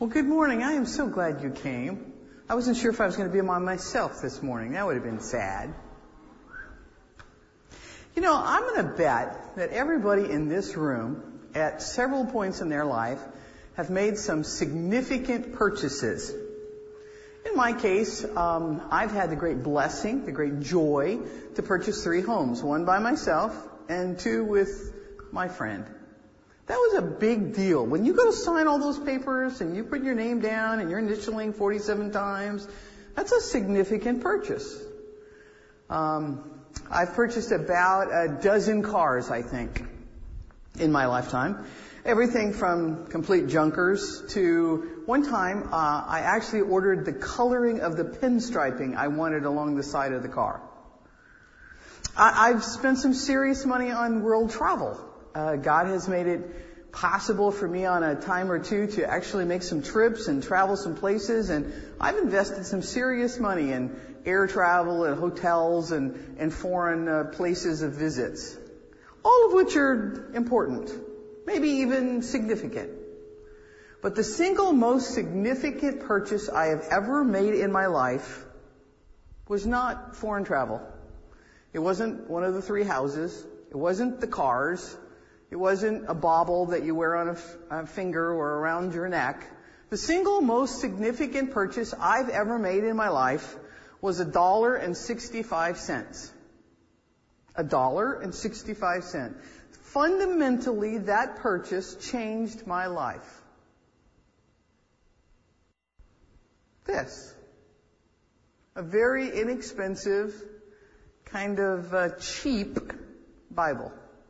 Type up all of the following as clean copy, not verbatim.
Well, good morning. I am so glad you came. I wasn't sure if I was going to be by myself this morning. That would have been sad. You know, I'm going to bet that everybody in this room at several points in their life have made some significant purchases. In my case, I've had the great blessing, the great joy to purchase 3 homes, 1 by myself and 2 with my friend. That was a big deal. When you go to sign all those papers and you put your name down and you're initialing 47 times, that's a significant purchase. I've purchased about a dozen cars, I think, in my lifetime. Everything from complete junkers to one time I actually ordered the coloring of the pinstriping I wanted along the side of the car. I've spent some serious money on world travel. God has made it possible for me on a time or two to actually make some trips and travel some places, and I've invested some serious money in air travel and hotels and foreign places of visits, all of which are important, maybe even significant. But the single most significant purchase I have ever made in my life was not foreign travel. It wasn't one of the 3 houses. It wasn't the cars. It wasn't a bauble that you wear on a finger or around your neck. The single most significant purchase I've ever made in my life was $1.65. $1.65. Fundamentally, that purchase changed my life. This. A very inexpensive, kind of cheap Bible.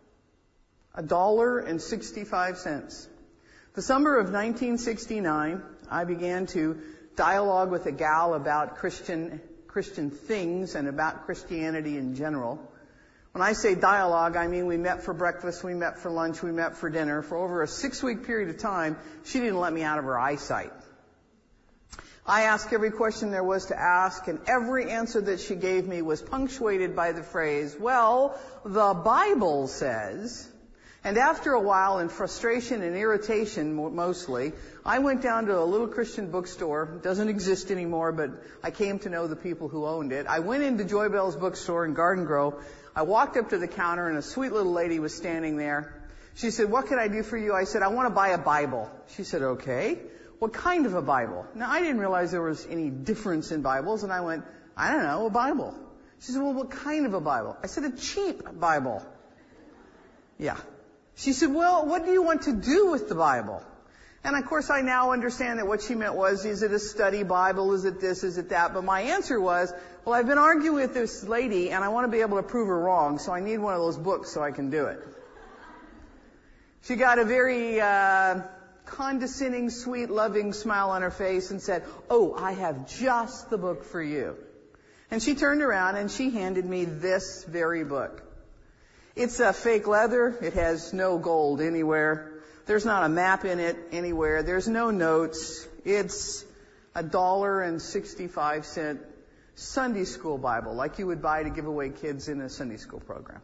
$1.65. The summer of 1969, I began to dialogue with a gal about Christian things and about Christianity in general. When I say dialogue, I mean we met for breakfast, we met for lunch, we met for dinner. For over a 6-week period of time, she didn't let me out of her eyesight. I asked every question there was to ask, and every answer that she gave me was punctuated by the phrase, well, the Bible says. And after a while, in frustration and irritation mostly, I went down to a little Christian bookstore. It doesn't exist anymore, but I came to know the people who owned it. I went into Joy Bell's bookstore in Garden Grove. I walked up to the counter, and a sweet little lady was standing there. She said, "What can I do for you?" I said, "I want to buy a Bible." She said, "Okay. What kind of a Bible?" Now, I didn't realize there was any difference in Bibles, and I went, "I don't know, a Bible." She said, "Well, what kind of a Bible?" I said, "A cheap Bible." Yeah. She said, "Well, what do you want to do with the Bible?" And of course, I now understand that what she meant was, is it a study Bible? Is it this? Is it that? But my answer was, well, I've been arguing with this lady, and I want to be able to prove her wrong, so I need one of those books so I can do it. She got a very condescending, sweet, loving smile on her face and said, "Oh, I have just the book for you." And she turned around and she handed me this very book. It's a fake leather. It has no gold anywhere. There's not a map in it anywhere. There's no notes. It's $1.65 Sunday school Bible, like you would buy to give away kids in a Sunday school program.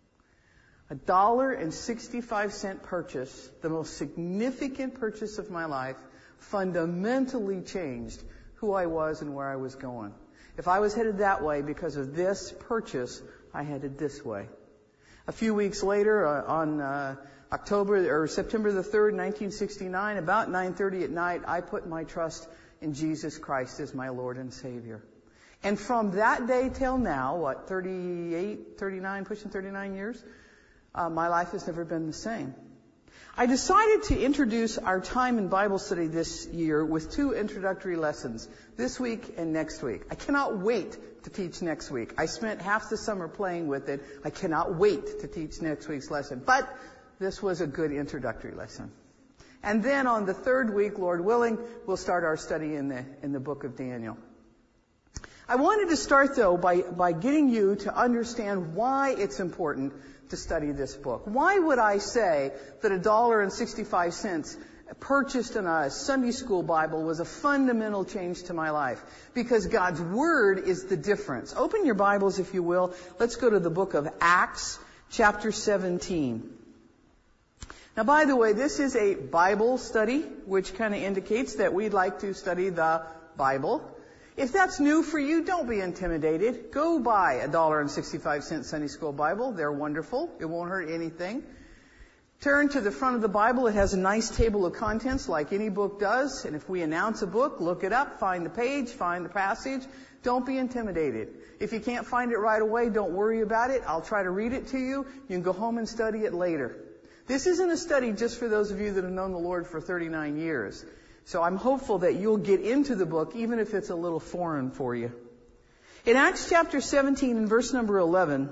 $1.65 purchase, the most significant purchase of my life, fundamentally changed who I was and where I was going. If I was headed that way because of this purchase, I headed this way. A few weeks later, on September the 3rd, 1969, about 9:30 at night, I put my trust in Jesus Christ as my Lord and Savior. And from that day till now, 38, 39, pushing 39 years, my life has never been the same. I decided to introduce our time in Bible study this year with 2 introductory lessons, this week and next week. I cannot wait to teach next week. I spent half the summer playing with it. I cannot wait to teach next week's lesson. But this was a good introductory lesson. And then on the 3rd week, Lord willing, we'll start our study in the book of Daniel. I wanted to start, though, by getting you to understand why it's important to study this book. Why would I say that $1.65 purchased in a Sunday school Bible was a fundamental change to my life? Because God's Word is the difference. Open your Bibles, if you will. Let's go to the book of Acts, chapter 17. Now, by the way, this is a Bible study, which kind of indicates that we'd like to study the Bible. If that's new for you, don't be intimidated. Go buy a $1.65 Sunday School Bible. They're wonderful. It won't hurt anything. Turn to the front of the Bible. It has a nice table of contents like any book does. And if we announce a book, look it up, find the page, find the passage. Don't be intimidated. If you can't find it right away, don't worry about it. I'll try to read it to you. You can go home and study it later. This isn't a study just for those of you that have known the Lord for 39 years. So I'm hopeful that you'll get into the book, even if it's a little foreign for you. In Acts chapter 17 and verse number 11,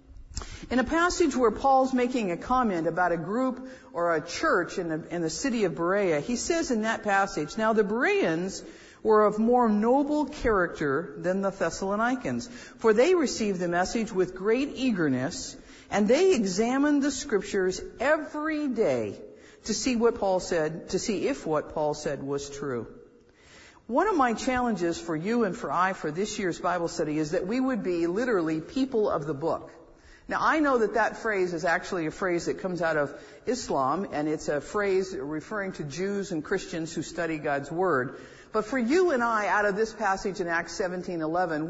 in a passage where Paul's making a comment about a group or a church in the city of Berea, he says in that passage, "Now the Bereans were of more noble character than the Thessalonians, for they received the message with great eagerness, and they examined the Scriptures every day to see what Paul said, to see if what Paul said was true." One of my challenges for you and for this year's Bible study is that we would be literally people of the book. Now, I know that phrase is actually a phrase that comes out of Islam, and it's a phrase referring to Jews and Christians who study God's Word. But for you and I, out of this passage in Acts 17:11,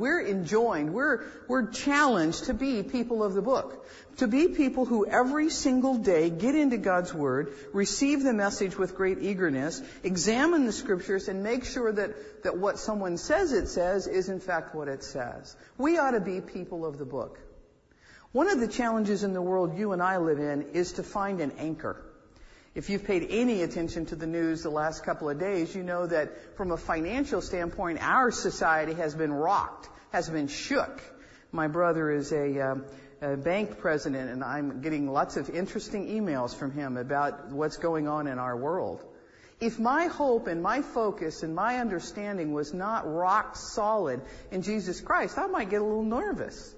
we're challenged to be people of the book. To be people who every single day get into God's Word, receive the message with great eagerness, examine the Scriptures, and make sure that what someone says it says is in fact what it says. We ought to be people of the book. One of the challenges in the world you and I live in is to find an anchor. If you've paid any attention to the news the last couple of days, you know that from a financial standpoint, our society has been rocked, has been shook. My brother is a bank president, and I'm getting lots of interesting emails from him about what's going on in our world. If my hope and my focus and my understanding was not rock solid in Jesus Christ, I might get a little nervous.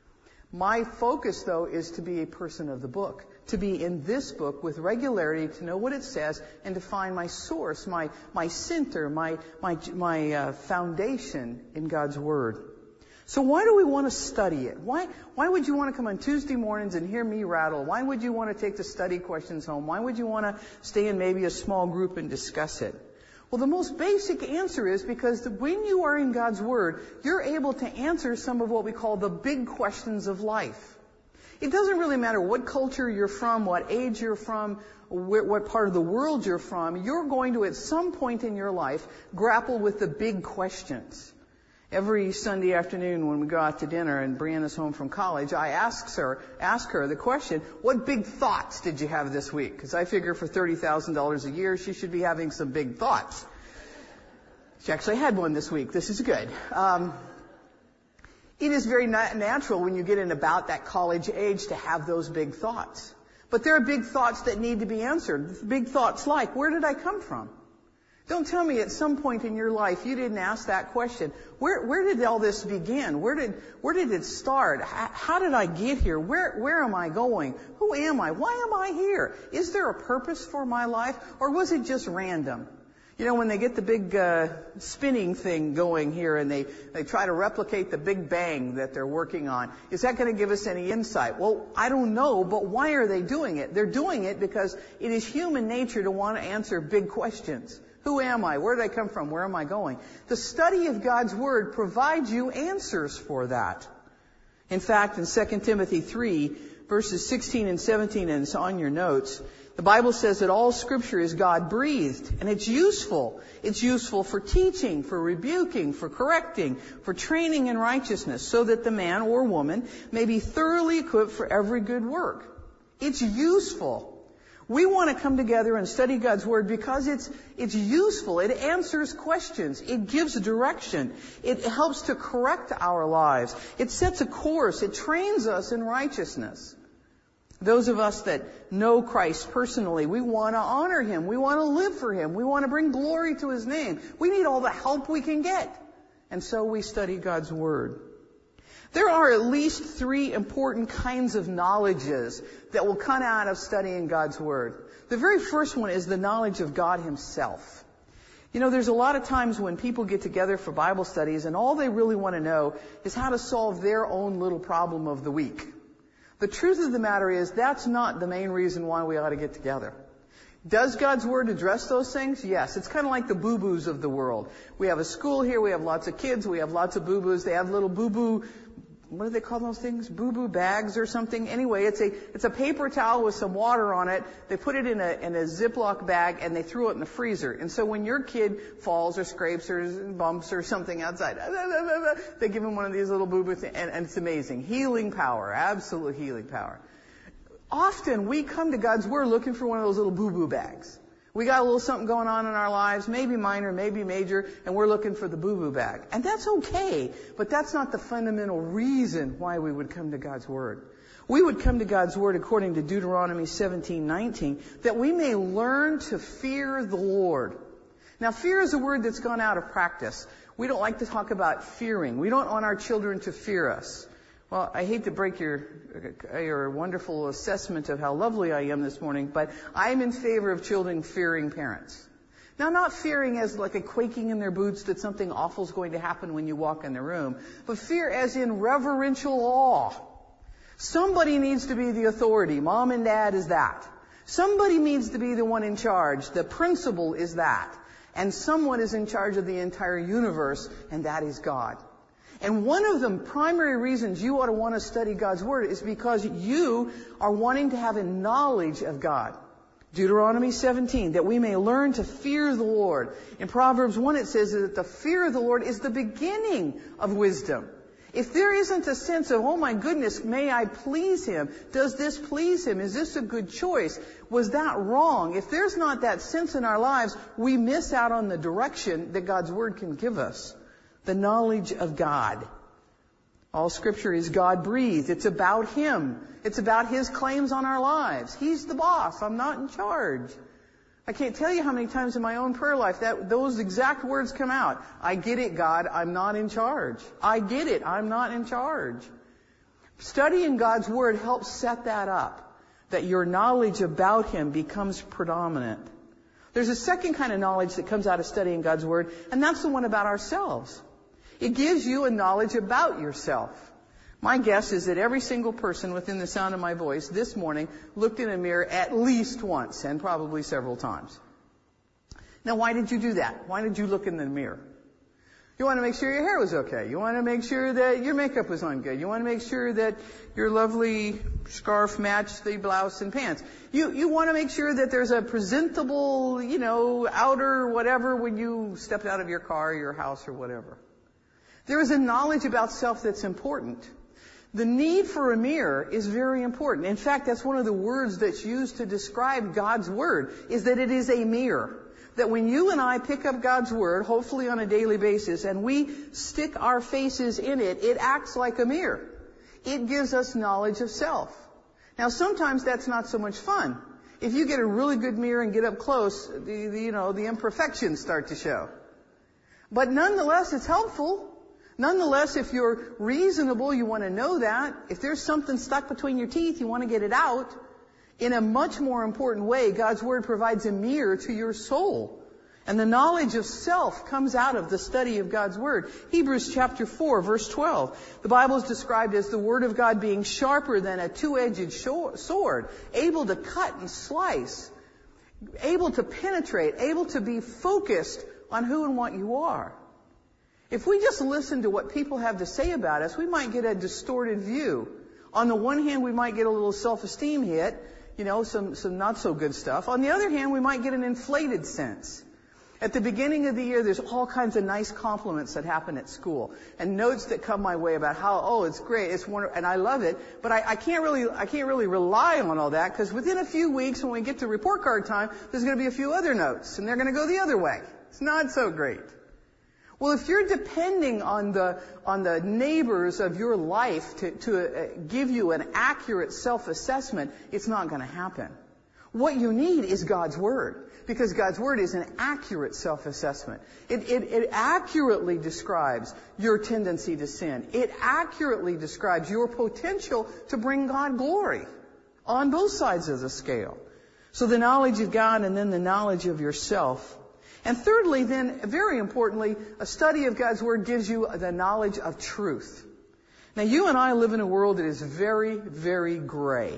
My focus, though, is to be a person of the book, to be in this book with regularity, to know what it says, and to find my source, my center, my foundation in God's Word. So why do we want to study it? Why would you want to come on Tuesday mornings and hear me rattle? Why would you want to take the study questions home? Why would you want to stay in maybe a small group and discuss it? Well, the most basic answer is because when you are in God's Word, you're able to answer some of what we call the big questions of life. It doesn't really matter what culture you're from, what age you're from, what part of the world you're from. You're going to, at some point in your life, grapple with the big questions. Every Sunday afternoon when we go out to dinner and Brianna's home from college, I ask her the question, what big thoughts did you have this week? Because I figure for $30,000 a year, she should be having some big thoughts. She actually had one this week. This is good. It is very natural when you get in about that college age to have those big thoughts. But there are big thoughts that need to be answered. Big thoughts like, where did I come from? Don't tell me at some point in your life you didn't ask that question. Where did all this begin? Where did it start? How did I get here? Where am I going? Who am I? Why am I here? Is there a purpose for my life? Or was it just random? You know, when they get the big spinning thing going here and they try to replicate the Big Bang that they're working on, is that going to give us any insight? Well, I don't know, but why are they doing it? They're doing it because it is human nature to want to answer big questions. Who am I? Where did I come from? Where am I going? The study of God's Word provides you answers for that. In fact, in 2 Timothy 3, verses 16 and 17, and it's on your notes, the Bible says that all Scripture is God-breathed, and it's useful. It's useful for teaching, for rebuking, for correcting, for training in righteousness, so that the man or woman may be thoroughly equipped for every good work. It's useful. We want to come together and study God's Word because it's useful. It answers questions. It gives direction. It helps to correct our lives. It sets a course. It trains us in righteousness. Those of us that know Christ personally, we want to honor Him. We want to live for Him. We want to bring glory to His name. We need all the help we can get. And so we study God's Word. There are at least 3 important kinds of knowledges that will come out of studying God's Word. The very first one is the knowledge of God Himself. You know, there's a lot of times when people get together for Bible studies and all they really want to know is how to solve their own little problem of the week. The truth of the matter is that's not the main reason why we ought to get together. Does God's Word address those things? Yes. It's kind of like the boo-boos of the world. We have a school here. We have lots of kids. We have lots of boo-boos. They have little boo-boo, what do they call those things? Boo-boo bags or something? Anyway, it's a paper towel with some water on it. They put it in a Ziploc bag and they threw it in the freezer. And so when your kid falls or scrapes or bumps or something outside, they give him one of these little boo-boo things, and it's amazing. Healing power. Absolute healing power. Often we come to God's Word looking for one of those little boo-boo bags. We got a little something going on in our lives, maybe minor, maybe major, and we're looking for the boo-boo bag. And that's okay, but that's not the fundamental reason why we would come to God's Word. We would come to God's Word according to Deuteronomy 17:19, that we may learn to fear the Lord. Now, fear is a word that's gone out of practice. We don't like to talk about fearing. We don't want our children to fear us. Well, I hate to break your wonderful assessment of how lovely I am this morning, but I'm in favor of children fearing parents. Now, not fearing as like a quaking in their boots that something awful is going to happen when you walk in the room, but fear as in reverential awe. Somebody needs to be the authority. Mom and dad is that. Somebody needs to be the one in charge. The principal is that. And someone is in charge of the entire universe, and that is God. And one of the primary reasons you ought to want to study God's Word is because you are wanting to have a knowledge of God. Deuteronomy 17, that we may learn to fear the Lord. In Proverbs 1 it says that the fear of the Lord is the beginning of wisdom. If there isn't a sense of, oh my goodness, may I please Him? Does this please Him? Is this a good choice? Was that wrong? If there's not that sense in our lives, we miss out on the direction that God's Word can give us. The knowledge of God. All Scripture is God-breathed. It's about Him. It's about His claims on our lives. He's the boss. I'm not in charge. I can't tell you how many times in my own prayer life that those exact words come out. I get it, God. I'm not in charge. I get it. I'm not in charge. Studying God's Word helps set that up, that your knowledge about Him becomes predominant. There's a second kind of knowledge that comes out of studying God's Word, and that's the one about ourselves. It gives you a knowledge about yourself. My guess is that every single person within the sound of my voice this morning looked in a mirror at least once, and probably several times. Now, why did you do that? Why did you look in the mirror? You want to make sure your hair was okay. You want to make sure that your makeup was on good. You want to make sure that your lovely scarf matched the blouse and pants. You want to make sure that there's a presentable, outer whatever when you stepped out of your car or your house or whatever. There is a knowledge about self that's important. The need for a mirror is very important. In fact, that's one of the words that's used to describe God's Word, is that it is a mirror. That when you and I pick up God's Word, hopefully on a daily basis, and we stick our faces in it, it acts like a mirror. It gives us knowledge of self. Now, sometimes that's not so much fun. If you get a really good mirror and get up close, the imperfections start to show. But nonetheless, it's helpful. Nonetheless, if you're reasonable, you want to know that. If there's something stuck between your teeth, you want to get it out. In a much more important way, God's Word provides a mirror to your soul. And the knowledge of self comes out of the study of God's Word. Hebrews chapter 4, verse 12. The Bible is described as the Word of God being sharper than a two-edged sword, able to cut and slice, able to penetrate, able to be focused on who and what you are. If we just listen to what people have to say about us, we might get a distorted view. On the one hand, we might get a little self-esteem hit, some not so good stuff. On the other hand, we might get an inflated sense. At the beginning of the year, there's all kinds of nice compliments that happen at school, and notes that come my way about how, it's great, it's wonderful, and I love it. But I can't really rely on all that, because within a few weeks, when we get to report card time, there's going to be a few other notes, and they're going to go the other way. It's not so great. Well, if you're depending on the neighbors of your life to give you an accurate self-assessment, it's not going to happen. What you need is God's Word, because God's Word is an accurate self-assessment. It accurately describes your tendency to sin. It accurately describes your potential to bring God glory on both sides of the scale. So the knowledge of God and then the knowledge of yourself. And thirdly, then, very importantly, a study of God's Word gives you the knowledge of truth. Now, you and I live in a world that is very, very gray.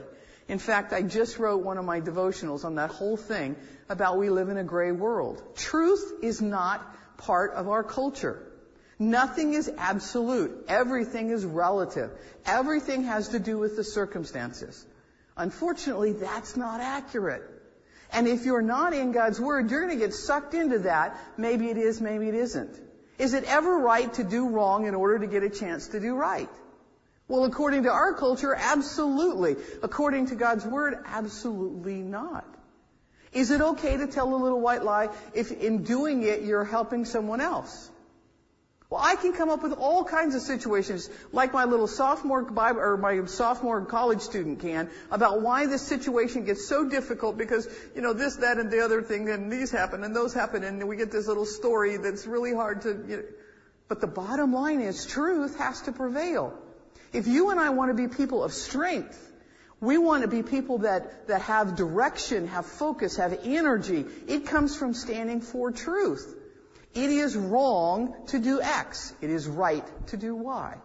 In fact, I just wrote one of my devotionals on that whole thing about we live in a gray world. Truth is not part of our culture. Nothing is absolute. Everything is relative. Everything has to do with the circumstances. Unfortunately, that's not accurate. And if you're not in God's Word, you're going to get sucked into that. Maybe it is, maybe it isn't. Is it ever right to do wrong in order to get a chance to do right? Well, according to our culture, absolutely. According to God's Word, absolutely not. Is it okay to tell a little white lie if in doing it you're helping someone else? Well, I can come up with all kinds of situations, like my little sophomore Bible, or my sophomore college student can, about why this situation gets so difficult because, this, that, and the other thing, and these happen, and those happen, and we get this little story that's really hard to, But the bottom line is truth has to prevail. If you and I want to be people of strength, we want to be people that have direction, have focus, have energy. It comes from standing for truth. It is wrong to do X. It is right to do Y.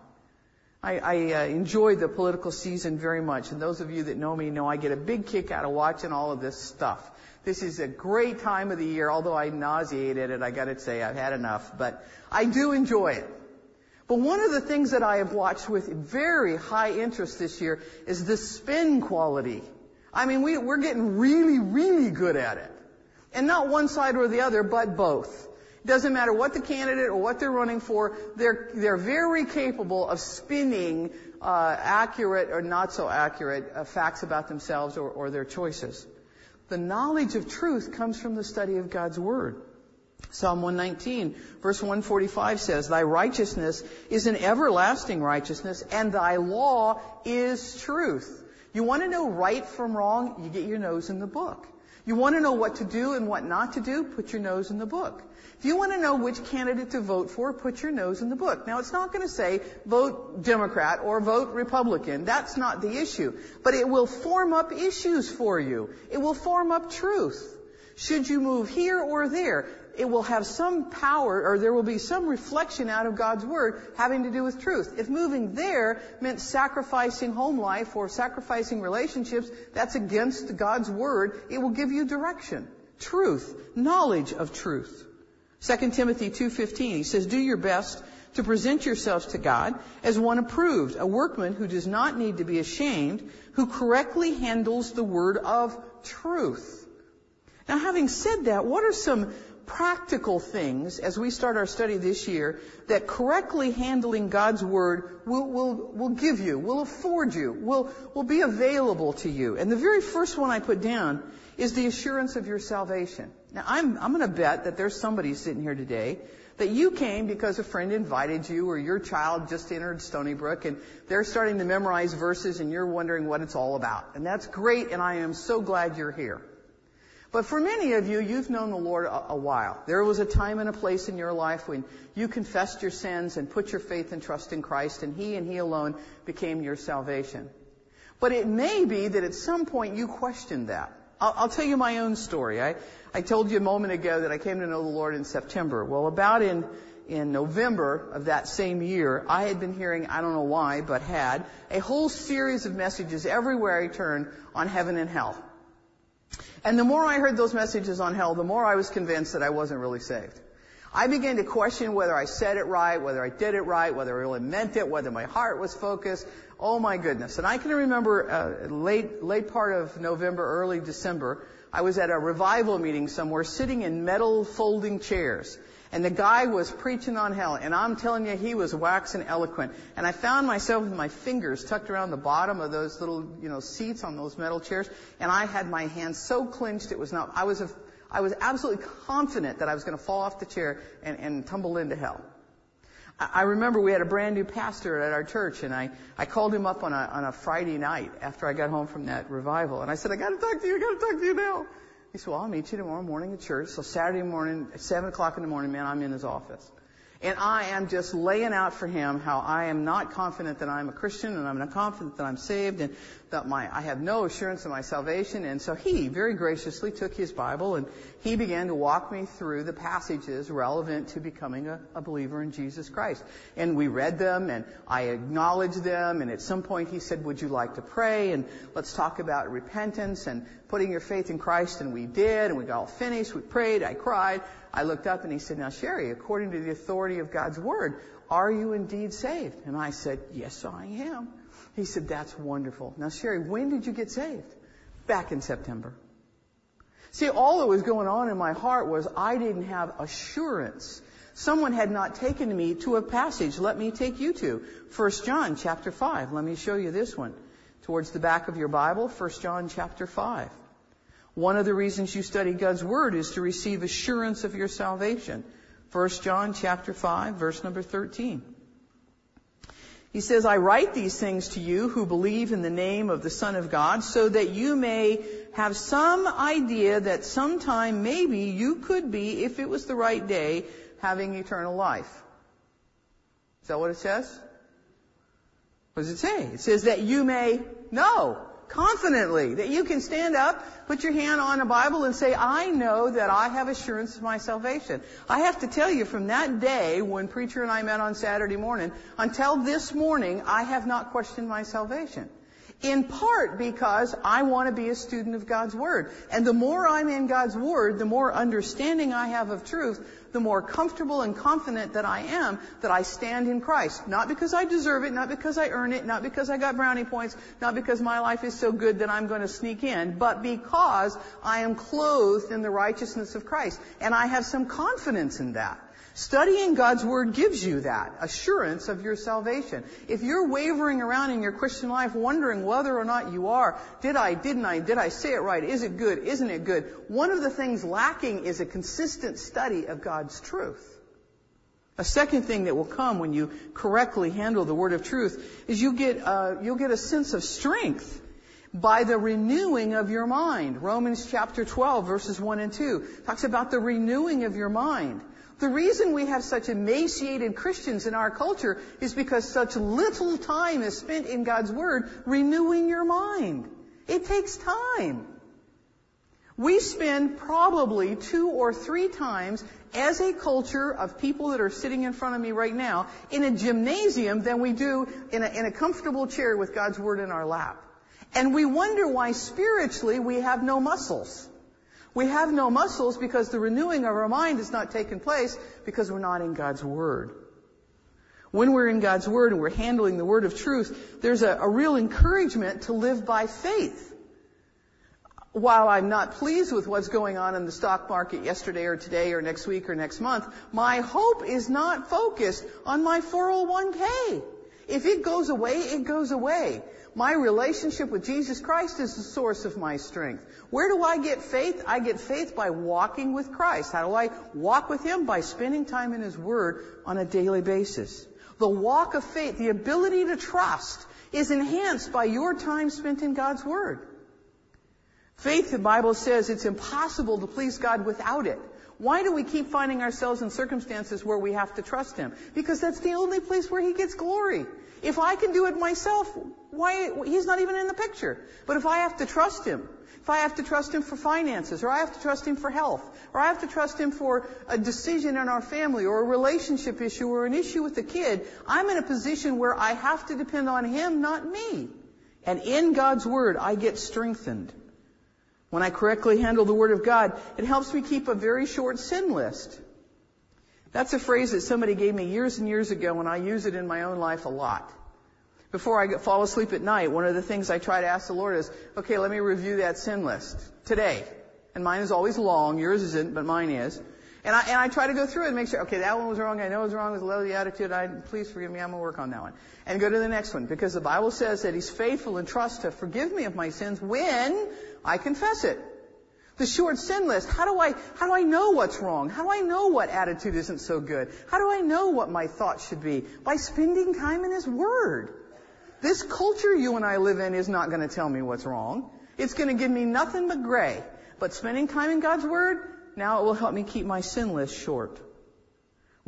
I enjoy the political season very much, and those of you that know me know I get a big kick out of watching all of this stuff. This is a great time of the year, although I'm nauseated and I got to say I've had enough, but I do enjoy it. But one of the things that I have watched with very high interest this year is the spin quality. I mean, we're getting really, really good at it. And not one side or the other, but both. It doesn't matter what the candidate or what they're running for, they're very capable of spinning accurate or not so accurate facts about themselves or their choices. The knowledge of truth comes from the study of God's Word. Psalm 119, verse 145 says, "Thy righteousness is an everlasting righteousness, and thy law is truth." You want to know right from wrong? You get your nose in the book. You want to know what to do and what not to do? Put your nose in the book. If you want to know which candidate to vote for, put your nose in the book. Now, it's not going to say vote Democrat or vote Republican. That's not the issue. But it will form up issues for you. It will form up truth. Should you move here or there? It will have some power, or there will be some reflection out of God's Word having to do with truth. If moving there meant sacrificing home life or sacrificing relationships, that's against God's Word. It will give you direction, truth, knowledge of truth. 2 Timothy 2:15, he says, "Do your best to present yourselves to God as one approved, a workman who does not need to be ashamed, who correctly handles the word of truth." Now, having said that, what are some practical things as we start our study this year that correctly handling God's Word will give you, will afford you, will be available to you? And the very first one I put down is the assurance of your salvation. Now, I'm going to bet that there's somebody sitting here today that you came because a friend invited you, or your child just entered Stony Brook and they're starting to memorize verses and you're wondering what it's all about. And that's great, and I am so glad you're here. But for many of you, you've known the Lord a while. There was a time and a place in your life when you confessed your sins and put your faith and trust in Christ, and He alone became your salvation. But it may be that at some point you questioned that. I'll tell you my own story. I told you a moment ago that I came to know the Lord in September. Well, about in November of that same year, I had been hearing, I don't know why, but had, a whole series of messages everywhere I turned on heaven and hell. And the more I heard those messages on hell, the more I was convinced that I wasn't really saved. I began to question whether I said it right, whether I did it right, whether I really meant it, whether my heart was focused. Oh my goodness. And I can remember late part of November, early December, I was at a revival meeting somewhere sitting in metal folding chairs. And the guy was preaching on hell. And I'm telling you, he was waxing eloquent. And I found myself with my fingers tucked around the bottom of those little, seats on those metal chairs. And I had my hands so clenched it was not, I was absolutely confident that I was going to fall off the chair and tumble into hell. I remember we had a brand new pastor at our church, and I called him up on a Friday night after I got home from that revival. And I said, I got to talk to you now. He said, well, I'll meet you tomorrow morning at church. So Saturday morning, at 7 o'clock in the morning, man, I'm in his office. And I am just laying out for him how I am not confident that I'm a Christian, and I'm not confident that I'm saved, and that I have no assurance of my salvation. And so he very graciously took his Bible and he began to walk me through the passages relevant to becoming a believer in Jesus Christ. And we read them and I acknowledged them, and at some point he said, would you like to pray? And let's talk about repentance and putting your faith in Christ. And we did, and we got all finished. We prayed. I cried. I looked up and he said, now Sherry, according to the authority of God's Word, are you indeed saved? And I said, yes, I am. He said, that's wonderful. Now Sherry, when did you get saved? Back in September. See, all that was going on in my heart was I didn't have assurance. Someone had not taken me to a passage. Let me take you to 1 John chapter 5. Let me show you this one. Towards the back of your Bible, 1 John chapter 5. One of the reasons you study God's Word is to receive assurance of your salvation. 1 John chapter 5, verse number 13. He says, I write these things to you who believe in the name of the Son of God, so that you may have some idea that sometime maybe you could be, if it was the right day, having eternal life. Is that what it says? What does it say? It says that you may know confidently, that you can stand up, put your hand on a Bible and say, I know that I have assurance of my salvation. I have to tell you, from that day when Preacher and I met on Saturday morning until this morning, I have not questioned my salvation. In part because I want to be a student of God's Word. And the more I'm in God's Word, the more understanding I have of truth, the more comfortable and confident that I am that I stand in Christ. Not because I deserve it, not because I earn it, not because I got brownie points, not because my life is so good that I'm going to sneak in, but because I am clothed in the righteousness of Christ. And I have some confidence in that. Studying God's Word gives you that assurance of your salvation. If you're wavering around in your Christian life wondering whether or not you are, did I say it right? Is it good? Isn't it good? One of the things lacking is a consistent study of God's truth. A second thing that will come when you correctly handle the Word of truth is you'll get a sense of strength by the renewing of your mind. Romans chapter 12, verses 1 and 2 talks about the renewing of your mind. The reason we have such emaciated Christians in our culture is because such little time is spent in God's Word renewing your mind. It takes time. We spend probably 2 or 3 times as a culture of people that are sitting in front of me right now in a gymnasium than we do in a comfortable chair with God's Word in our lap. And we wonder why spiritually we have no muscles. We have no muscles because the renewing of our mind has not taken place because we're not in God's Word. When we're in God's Word and we're handling the Word of truth, there's a real encouragement to live by faith. While I'm not pleased with what's going on in the stock market yesterday or today or next week or next month, my hope is not focused on my 401k. If it goes away, it goes away. My relationship with Jesus Christ is the source of my strength. Where do I get faith? I get faith by walking with Christ. How do I walk with Him? By spending time in His Word on a daily basis. The walk of faith, the ability to trust, is enhanced by your time spent in God's Word. Faith, the Bible says, it's impossible to please God without it. Why do we keep finding ourselves in circumstances where we have to trust Him? Because that's the only place where He gets glory. If I can do it myself, He's not even in the picture. But if I have to trust Him, if I have to trust Him for finances, or I have to trust Him for health, or I have to trust Him for a decision in our family, or a relationship issue, or an issue with a kid, I'm in a position where I have to depend on Him, not me. And in God's Word, I get strengthened. When I correctly handle the Word of God, it helps me keep a very short sin list. That's a phrase that somebody gave me years and years ago, and I use it in my own life a lot. Before I fall asleep at night, one of the things I try to ask the Lord is, okay, let me review that sin list today. And mine is always long. Yours isn't, but mine is. And I try to go through it and make sure, okay, that one was wrong. I know it was wrong with the attitude. Please forgive me. I'm going to work on that one. And go to the next one. Because the Bible says that He's faithful and trust to forgive me of my sins when I confess it. The short sin list. How do I know what's wrong? How do I know what attitude isn't so good? How do I know what my thoughts should be? By spending time in His Word. This culture you and I live in is not going to tell me what's wrong. It's going to give me nothing but gray. But spending time in God's Word, now it will help me keep my sin list short.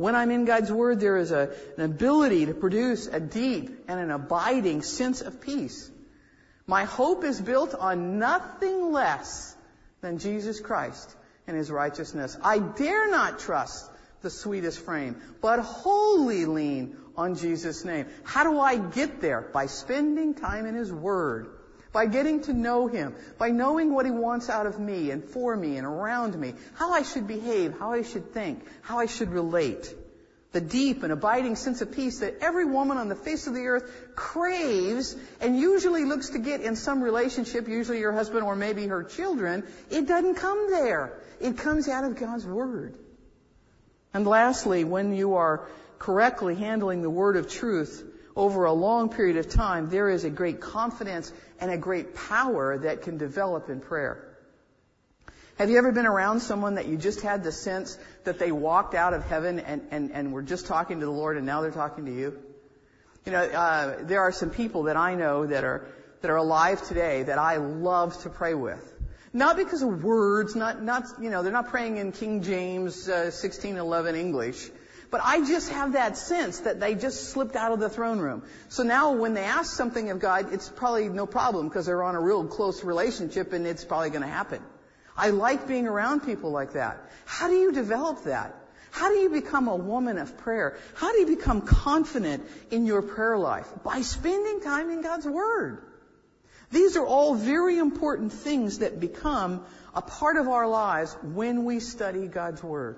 When I'm in God's Word, there is an ability to produce a deep and an abiding sense of peace. My hope is built on nothing less than Jesus Christ and His righteousness. I dare not trust the sweetest frame, but wholly lean on Jesus' name. How do I get there? By spending time in His Word. By getting to know Him, by knowing what He wants out of me and for me and around me, how I should behave, how I should think, how I should relate. The deep and abiding sense of peace that every woman on the face of the earth craves and usually looks to get in some relationship, usually your husband or maybe her children, it doesn't come there. It comes out of God's Word. And lastly, when you are correctly handling the word of truth over a long period of time, there is a great confidence and a great power that can develop in prayer. Have you ever been around someone that you just had the sense that they walked out of heaven and were just talking to the Lord and now they're talking to you? You know, there are some people that I know that are alive today that I love to pray with. Not because of words, not you know, they're not praying in King James 1611 English. But I just have that sense that they just slipped out of the throne room. So now when they ask something of God, it's probably no problem because they're on a real close relationship and it's probably going to happen. I like being around people like that. How do you develop that? How do you become a woman of prayer? How do you become confident in your prayer life? By spending time in God's Word. These are all very important things that become a part of our lives when we study God's Word.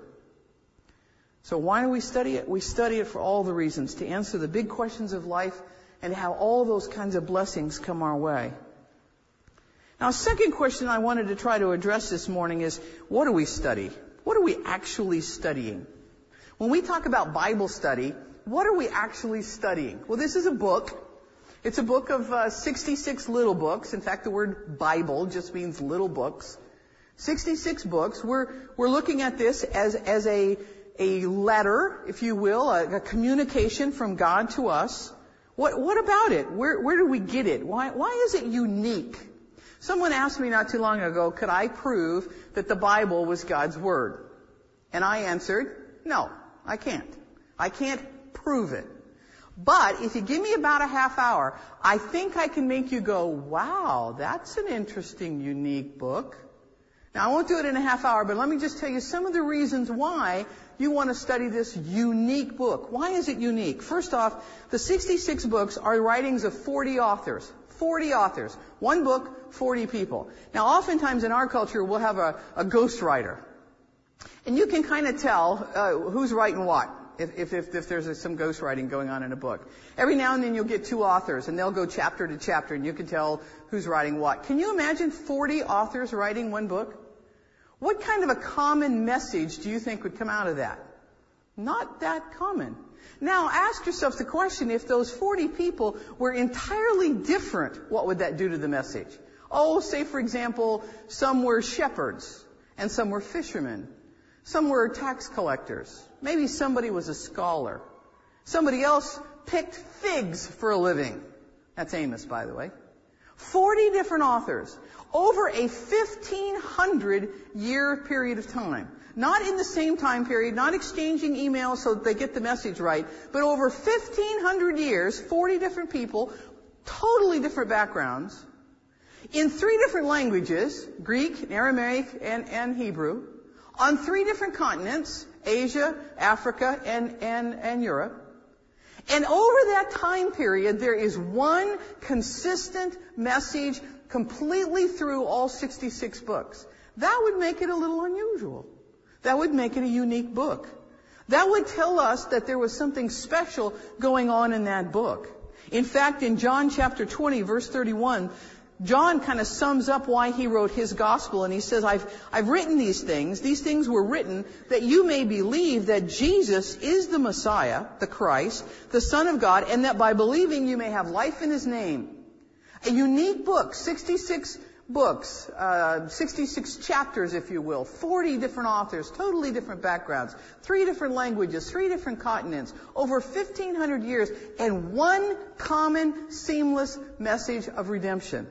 So why do we study it? We study it for all the reasons, to answer the big questions of life and how all those kinds of blessings come our way. Now, a second question I wanted to try to address this morning is, what do we study? What are we actually studying? When we talk about Bible study, what are we actually studying? Well, this is a book. It's a book of 66 little books. In fact, the word Bible just means little books. 66 books. We're looking at this as a letter, if you will, a communication from God to us. What about it? Where do we get it? Why is it unique? Someone asked me not too long ago, could I prove that the Bible was God's Word? And I answered, no, I can't. I can't prove it. But if you give me about a half hour, I think I can make you go, wow, that's an interesting, unique book. Now, I won't do it in a half hour, but let me just tell you some of the reasons why you want to study this unique book. Why is it unique? First off, the 66 books are writings of 40 authors. 40 authors. One book, 40 people. Now, oftentimes in our culture, we'll have a ghostwriter. And you can kind of tell who's writing what, if there's some ghostwriting going on in a book. Every now and then you'll get two authors, and they'll go chapter to chapter, and you can tell who's writing what. Can you imagine 40 authors writing one book? What kind of a common message do you think would come out of that? Not that common. Now, ask yourself the question, if those 40 people were entirely different, what would that do to the message? Oh, say, for example, some were shepherds, and some were fishermen. Some were tax collectors. Maybe somebody was a scholar. Somebody else picked figs for a living. That's Amos, by the way. 40 different authors over a 1,500-year period of time. Not in the same time period, not exchanging emails so that they get the message right, but over 1,500 years, 40 different people, totally different backgrounds, in 3 different languages, Greek, Aramaic, and Hebrew, on 3 different continents, Asia, Africa, and Europe. And over that time period, there is one consistent message completely through all 66 books. That would make it a little unusual. That would make it a unique book. That would tell us that there was something special going on in that book. In fact, in John chapter 20, verse 31, John kind of sums up why he wrote his gospel, and he says, I've written these things. These things were written that you may believe that Jesus is the Messiah, the Christ, the Son of God, and that by believing you may have life in His name. A unique book, 66 books, 66 chapters, if you will, 40 different authors, totally different backgrounds, 3 different languages, 3 different continents, over 1,500 years, and one common, seamless message of redemption.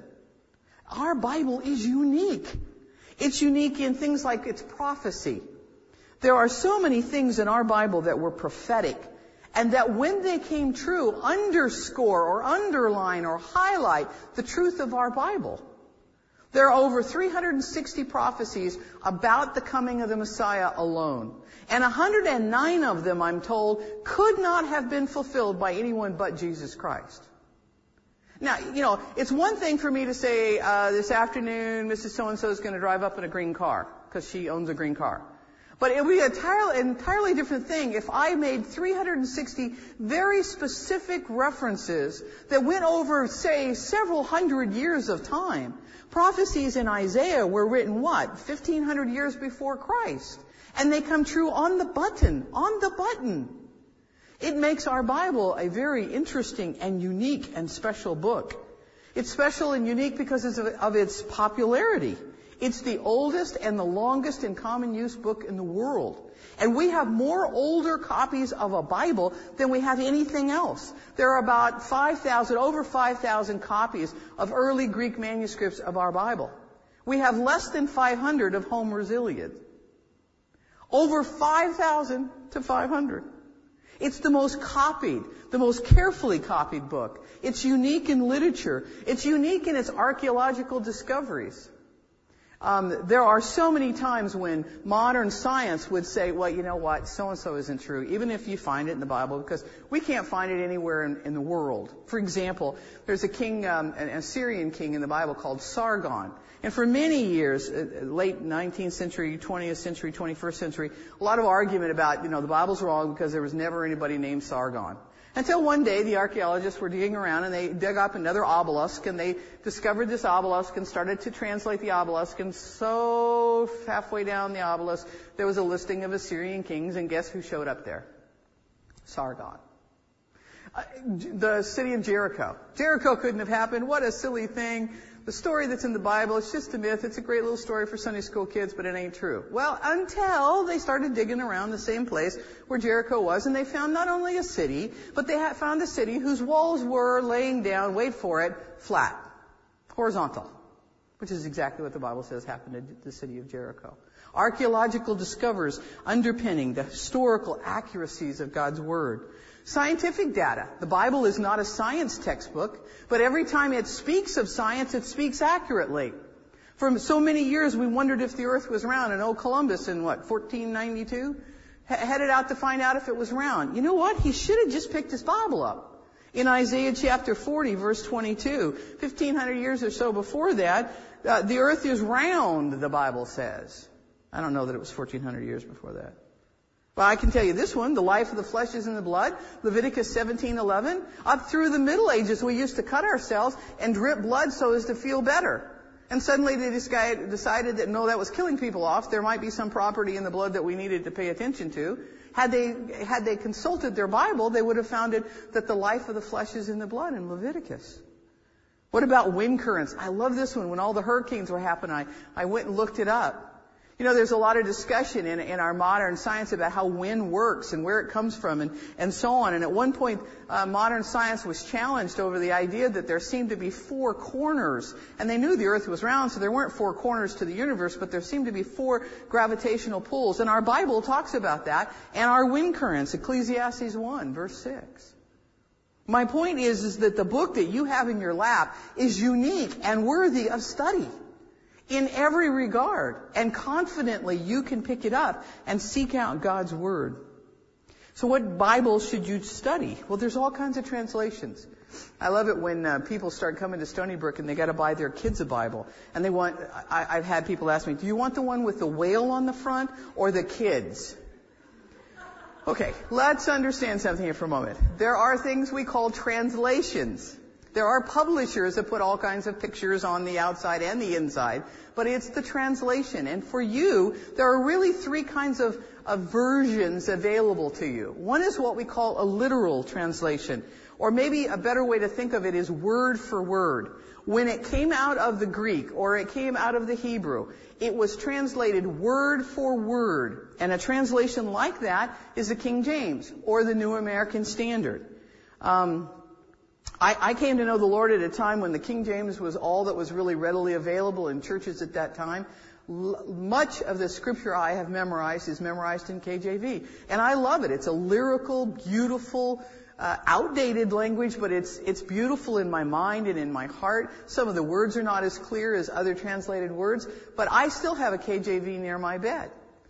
Our Bible is unique. It's unique in things like its prophecy. There are so many things in our Bible that were prophetic, and that when they came true, underscore or underline or highlight the truth of our Bible. There are over 360 prophecies about the coming of the Messiah alone. And 109 of them, I'm told, could not have been fulfilled by anyone but Jesus Christ. Now, it's one thing for me to say, this afternoon, Mrs. So-and-so is going to drive up in a green car, because she owns a green car. But it would be an entirely different thing if I made 360 very specific references that went over, say, several hundred years of time. Prophecies in Isaiah were written, 1,500 years before Christ. And they come true on the button. It makes our Bible a very interesting and unique and special book. It's special and unique because of its popularity. It's the oldest and the longest in common use book in the world. And we have more older copies of a Bible than we have anything else. There are about over 5,000 copies of early Greek manuscripts of our Bible. We have less than 500 of Homer's Iliad. Over 5,000 to 500. It's the most copied, the most carefully copied book. It's unique in literature. It's unique in its archaeological discoveries. There are so many times when modern science would say, well, you know what, so-and-so isn't true, even if you find it in the Bible, because we can't find it anywhere in the world. For example, there's a king, an Assyrian king in the Bible called Sargon. And for many years, late 19th century, 20th century, 21st century, a lot of argument about, the Bible's wrong because there was never anybody named Sargon. Until one day, the archaeologists were digging around and they dug up another obelisk and they discovered this obelisk and started to translate the obelisk. And so, halfway down the obelisk, there was a listing of Assyrian kings, and guess who showed up there? Sargon. The city of Jericho. Jericho couldn't have happened. What a silly thing. The story that's in the Bible, it's just a myth. It's a great little story for Sunday school kids, but it ain't true. Well, until they started digging around the same place where Jericho was, and they found not only a city, but they found a city whose walls were laying down, wait for it, flat, horizontal, which is exactly what the Bible says happened to the city of Jericho. Archaeological discoveries underpinning the historical accuracies of God's Word. Scientific data. The Bible is not a science textbook, but every time it speaks of science, it speaks accurately. For so many years, we wondered if the earth was round, and Columbus in 1492? Headed out to find out if it was round. You know what? He should have just picked his Bible up. In Isaiah chapter 40, verse 22, 1,500 years or so before that, the earth is round, the Bible says. I don't know that it was 1,400 years before that. But I can tell you this one, the life of the flesh is in the blood, Leviticus 17:11. Up through the Middle Ages, we used to cut ourselves and drip blood so as to feel better. And suddenly they decided that no, that was killing people off. There might be some property in the blood that we needed to pay attention to. Had they consulted their Bible, they would have found that the life of the flesh is in the blood in Leviticus. What about wind currents? I love this one. When all the hurricanes were happening, I went and looked it up. There's a lot of discussion in our modern science about how wind works and where it comes from and so on. And at one point, modern science was challenged over the idea that there seemed to be four corners. And they knew the earth was round, so there weren't four corners to the universe, but there seemed to be four gravitational pulls. And our Bible talks about that. And our wind currents, Ecclesiastes 1, verse 6. My point is that the book that you have in your lap is unique and worthy of study. In every regard, and confidently you can pick it up and seek out God's Word. So what Bible should you study? Well, there's all kinds of translations. I love it when people start coming to Stony Brook and they got to buy their kids a Bible. And I've had people ask me, do you want the one with the whale on the front or the kids? Okay, let's understand something here for a moment. There are things we call translations. There are publishers that put all kinds of pictures on the outside and the inside, but it's the translation. And for you, there are really three kinds of versions available to you. One is what we call a literal translation, or maybe a better way to think of it is word for word. When it came out of the Greek or it came out of the Hebrew, it was translated word for word. And a translation like that is the King James or the New American Standard. I came to know the Lord at a time when the King James was all that was really readily available in churches at that time. Much of the scripture I have memorized is memorized in KJV. And I love it. It's a lyrical, beautiful, outdated language, but it's beautiful in my mind and in my heart. Some of the words are not as clear as other translated words, but I still have a KJV near my bed.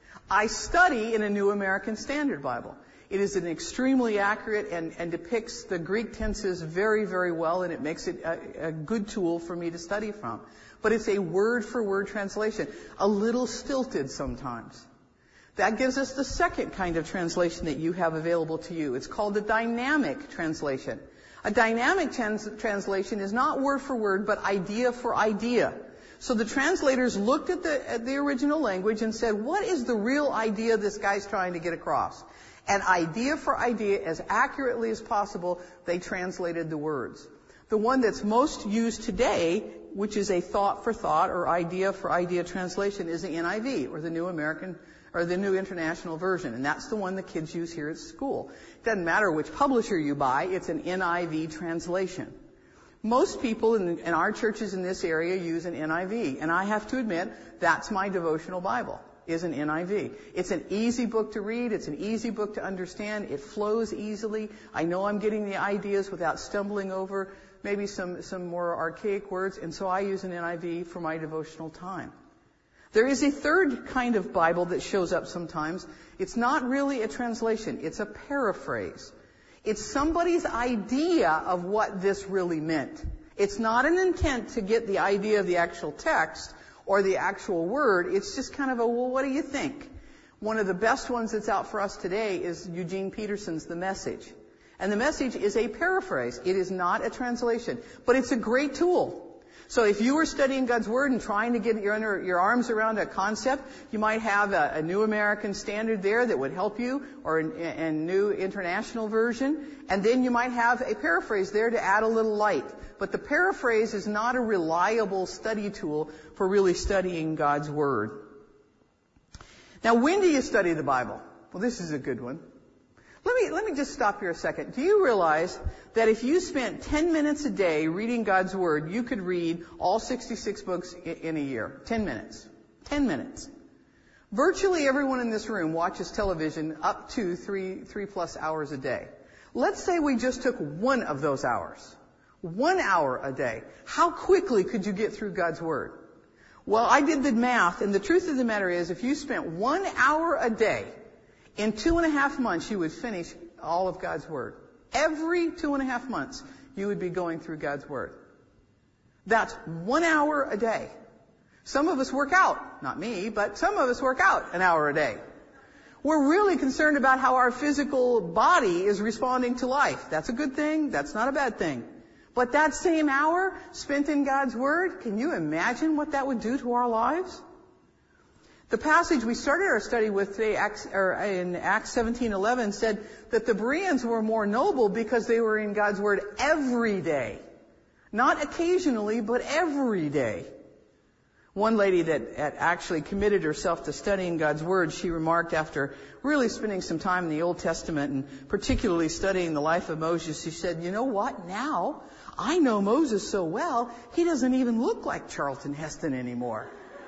I study in a New American Standard Bible. It is an extremely accurate and depicts the Greek tenses very, very well, and it makes it a good tool for me to study from. But it's a word-for-word translation, a little stilted sometimes. That gives us the second kind of translation that you have available to you. It's called a dynamic translation. A dynamic translation is not word for word, but idea for idea. So the translators looked at the original language and said, what is the real idea this guy's trying to get across? And idea for idea, as accurately as possible, they translated the words. The one that's most used today, which is a thought for thought or idea for idea translation, is the NIV, or the New American, or the New International Version. And that's the one the kids use here at school. It doesn't matter which publisher you buy, it's an NIV translation. Most people in our churches in this area use an NIV, and I have to admit, that's my devotional Bible, is an NIV. It's an easy book to read, it's an easy book to understand, it flows easily. I know I'm getting the ideas without stumbling over maybe some more archaic words, and so I use an NIV for my devotional time. There is a third kind of Bible that shows up sometimes. It's not really a translation, it's a paraphrase. It's somebody's idea of what this really meant. It's not an intent to get the idea of the actual text or the actual word. It's just kind of a, well, what do you think? One of the best ones that's out for us today is Eugene Peterson's The Message. And The Message is a paraphrase. It is not a translation, but it's a great tool. So if you were studying God's Word and trying to get your arms around a concept, you might have a New American Standard there that would help you, or a New International Version. And then you might have a paraphrase there to add a little light. But the paraphrase is not a reliable study tool for really studying God's Word. Now, when do you study the Bible? Well, this is a good one. Let me just stop here a second. Do you realize that if you spent 10 minutes a day reading God's Word, you could read all 66 books in a year? 10 minutes. 10 minutes. Virtually everyone in this room watches television up to 3+ hours a day. Let's say we just took one of those hours. 1 hour a day. How quickly could you get through God's Word? Well, I did the math, and the truth of the matter is, if you spent 1 hour a day, in 2.5 months, you would finish all of God's Word. Every 2.5 months, you would be going through God's Word. That's 1 hour a day. Some of us work out. Not me, but some of us work out an hour a day. We're really concerned about how our physical body is responding to life. That's a good thing. That's not a bad thing. But that same hour spent in God's Word, can you imagine what that would do to our lives? The passage we started our study with today, in Acts 17:11, said that the Bereans were more noble because they were in God's Word every day. Not occasionally, but every day. One lady that actually committed herself to studying God's Word, she remarked after really spending some time in the Old Testament and particularly studying the life of Moses, she said, you know what, now I know Moses so well, he doesn't even look like Charlton Heston anymore.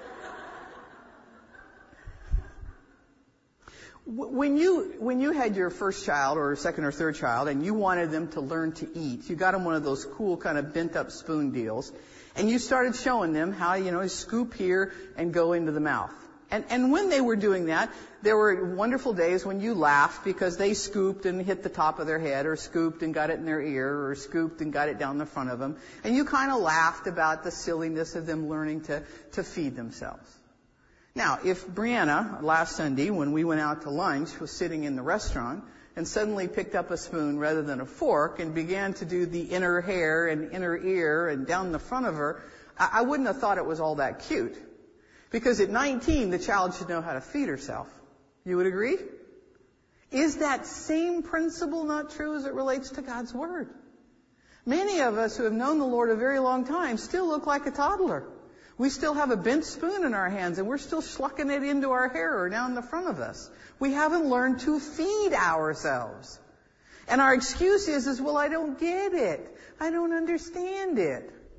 When you had your first child or second or third child and you wanted them to learn to eat, you got them one of those cool kind of bent up spoon deals, and you started showing them how, scoop here and go into the mouth. And when they were doing that, there were wonderful days when you laughed because they scooped and hit the top of their head, or scooped and got it in their ear, or scooped and got it down the front of them. And you kind of laughed about the silliness of them learning to feed themselves. Now, if Brianna, last Sunday, when we went out to lunch, was sitting in the restaurant and suddenly picked up a spoon rather than a fork and began to do the inner hair and inner ear and down the front of her, I wouldn't have thought it was all that cute. Because at 19, the child should know how to feed herself. You would agree? Is that same principle not true as it relates to God's Word? Many of us who have known the Lord a very long time still look like a toddler. We still have a bent spoon in our hands, and we're still schlucking it into our hair or down the front of us. We haven't learned to feed ourselves. And our excuse is, well, I don't get it. I don't understand it.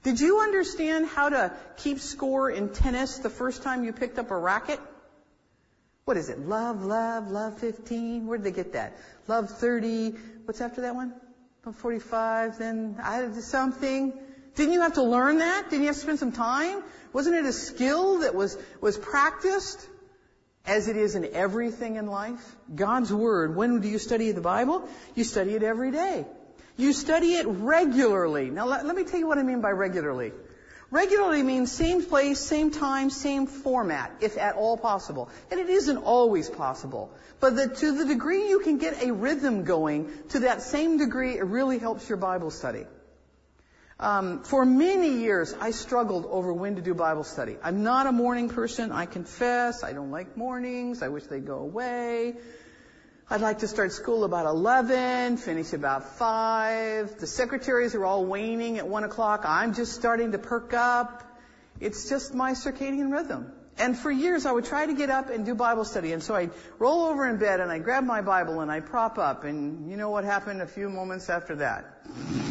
Did you understand how to keep score in tennis the first time you picked up a racket? What is it? Love 15. Where did they get that? Love 30. What's after that one? Love 45. Then something. Didn't you have to learn that? Didn't you have to spend some time? Wasn't it a skill that was practiced? As it is in everything in life. God's Word. When do you study the Bible? You study it every day. You study it regularly. Now let me tell you what I mean by regularly. Regularly means same place, same time, same format, if at all possible. And it isn't always possible. But to the degree you can get a rhythm going, to that same degree it really helps your Bible study. For many years, I struggled over when to do Bible study. I'm not a morning person, I confess. I don't like mornings. I wish they'd go away. I'd like to start school about 11, finish about 5. The secretaries are all waning at 1 o'clock. I'm just starting to perk up. It's just my circadian rhythm. And for years, I would try to get up and do Bible study. And so I'd roll over in bed, and I'd grab my Bible, and I'd prop up. And you know what happened a few moments after that?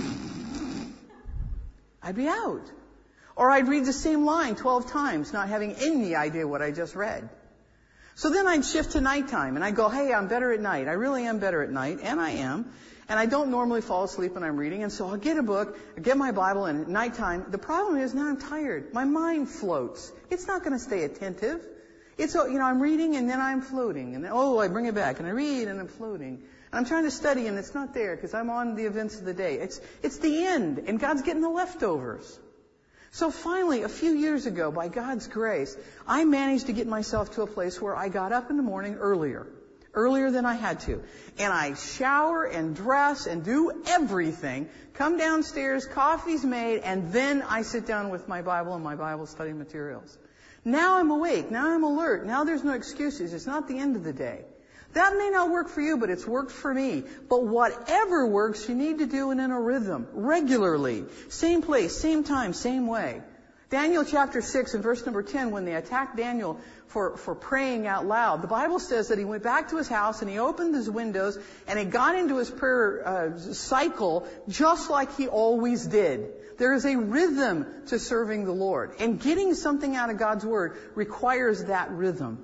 I'd be out. Or I'd read the same line 12 times, not having any idea what I just read. So then I'd shift to nighttime, and I'd go, hey, I'm better at night. I really am better at night, and I am. And I don't normally fall asleep when I'm reading, and so I'll get a book, I get my Bible, and at nighttime, the problem is now I'm tired. My mind floats. It's not going to stay attentive. It's, I'm reading, and then I'm floating. And then, I bring it back, and I read, and I'm floating. And I'm trying to study, and it's not there, because I'm on the events of the day. It's the end, and God's getting the leftovers. So finally, a few years ago, by God's grace, I managed to get myself to a place where I got up in the morning earlier than I had to. And I shower and dress and do everything, come downstairs, coffee's made, and then I sit down with my Bible and my Bible study materials. Now I'm awake, now I'm alert, now there's no excuses, it's not the end of the day. That may not work for you, but it's worked for me. But whatever works, you need to do it in a rhythm, regularly. Same place, same time, same way. Daniel chapter 6 and verse number 10, when they attacked Daniel for praying out loud, the Bible says that he went back to his house and he opened his windows and he got into his prayer cycle just like he always did. There is a rhythm to serving the Lord. And getting something out of God's Word requires that rhythm.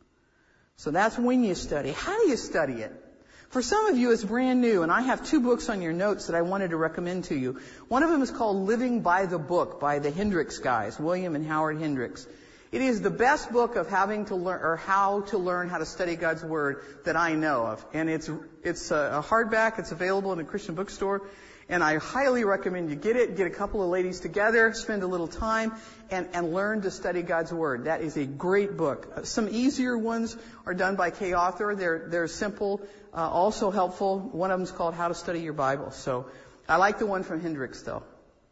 So that's when you study. How do you study it? For some of you, it's brand new, and I have 2 books on your notes that I wanted to recommend to you. One of them is called Living by the Book by the Hendricks guys, William and Howard Hendricks. It is the best book of how to learn how to study God's Word that I know of. And it's a hardback. It's available in a Christian bookstore. And I highly recommend you get it, get a couple of ladies together, spend a little time, and learn to study God's Word. That is a great book. Some easier ones are done by Kay Arthur. They're simple, also helpful. One of them is called How to Study Your Bible. So I like the one from Hendricks, though.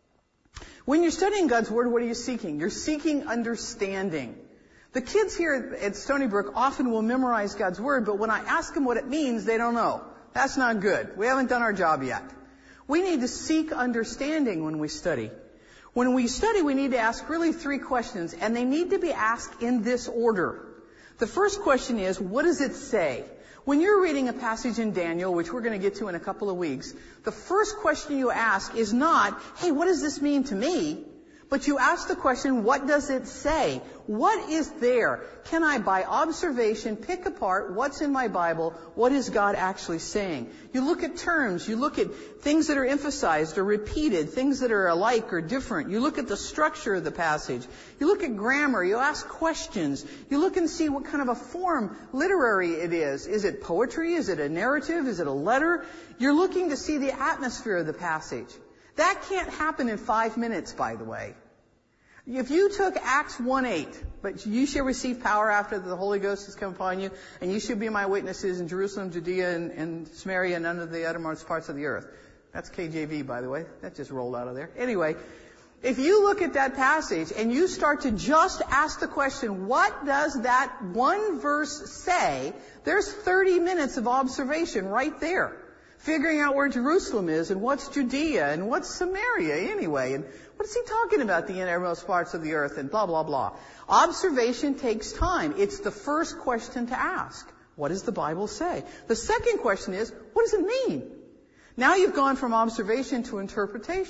When you're studying God's Word, what are you seeking? You're seeking understanding. The kids here at Stony Brook often will memorize God's Word, but when I ask them what it means, they don't know. That's not good. We haven't done our job yet. We need to seek understanding when we study. When we study, we need to ask really 3 questions, and they need to be asked in this order. The first question is, what does it say? When you're reading a passage in Daniel, which we're going to get to in a couple of weeks, the first question you ask is not, hey, what does this mean to me? But you ask the question, what does it say? What is there? Can I, by observation, pick apart what's in my Bible? What is God actually saying? You look at terms. You look at things that are emphasized or repeated, things that are alike or different. You look at the structure of the passage. You look at grammar. You ask questions. You look and see what kind of a form literary it is. Is it poetry? Is it a narrative? Is it a letter? You're looking to see the atmosphere of the passage. That can't happen in 5 minutes, by the way. If you took Acts 1:8, but you shall receive power after the Holy Ghost has come upon you, and you shall be my witnesses in Jerusalem, Judea, and Samaria, and under the uttermost parts of the earth. That's KJV, by the way. That just rolled out of there. Anyway, if you look at that passage and you start to just ask the question, what does that one verse say? There's 30 minutes of observation right there. Figuring out where Jerusalem is, and what's Judea, and what's Samaria anyway, and what is he talking about, the innermost parts of the earth, and blah, blah, blah. Observation takes time. It's the first question to ask. What does the Bible say? The second question is, what does it mean? Now you've gone from observation to interpretation.